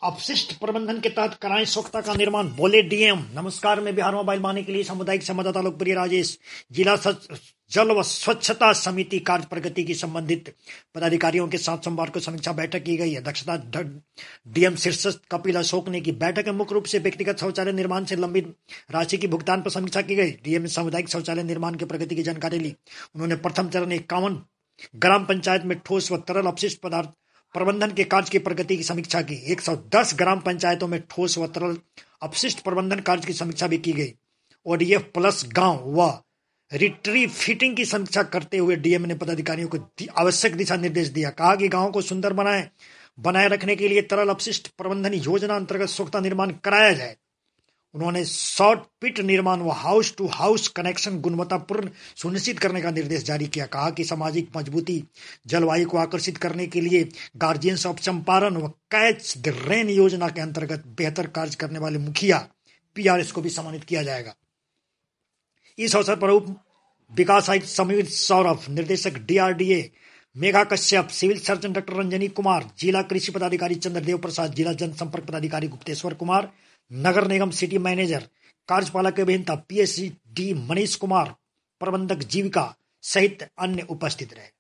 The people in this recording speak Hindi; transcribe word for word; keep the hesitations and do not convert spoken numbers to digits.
अपशिष्ट प्रबंधन के तहत कराएं स्वच्छता का निर्माण, बोले डीएम। नमस्कार, मैं बिहार मोबाइल वाहिनी के लिए सामुदायिक संवाददाता लोकप्रिय राजेश। जिला जल व स्वच्छता समिति कार्य प्रगति की संबंधित पदाधिकारियों के साथ सोमवार को समीक्षा बैठक की गई है। दक्षता डीएम शीर्षक कपिल अशोक ने की बैठक में मुख्य रूप से व्यक्तिगत शौचालय निर्माण से लंबित राशि की भुगतान पर समीक्षा की गई। डीएम ने सामुदायिक शौचालय निर्माण की प्रगति की जानकारी ली। उन्होंने प्रथम चरण इक्यावन ग्राम पंचायत में ठोस व तरल अपशिष्ट पदार्थ प्रबंधन के कार्य की प्रगति की समीक्षा की। एक सौ दस ग्राम पंचायतों में ठोस व तरल अपशिष्ट प्रबंधन कार्य की समीक्षा भी की गई। ओडीएफ प्लस गांव व रिट्रीफिटिंग की समीक्षा करते हुए डीएम ने पदाधिकारियों को आवश्यक दिशा निर्देश दिया। कहा कि गांव को सुंदर बनाए बनाए रखने के लिए तरल अपशिष्ट प्रबंधन योजना अंतर्गत स्वच्छता निर्माण कराया जाए। उन्होंने शॉर्ट पिट निर्माण व हाउस टू हाउस कनेक्शन गुणवत्तापूर्ण सुनिश्चित करने का निर्देश जारी किया। कहा कि सामाजिक मजबूती जलवायु को आकर्षित करने के लिए गार्जियंस ऑफ चंपारण व कैच द रेन योजना के अंतर्गत बेहतर कार्य करने वाले मुखिया पीआरएस को भी सम्मानित किया जाएगा। इस अवसर पर उप विकास आयुक्त समीर सौरभ, निर्देशक DRDA Megha Kashyap, civil surgeon doctor Ranjani Kumar, जिला कृषि पदाधिकारी चंद्रदेव प्रसाद, जिला जनसंपर्क पदाधिकारी गुप्तेश्वर कुमार, नगर निगम सिटी मैनेजर कार्यपालक अभियंता पीएचडी मनीष कुमार, प्रबंधक जीविका सहित अन्य उपस्थित रहे।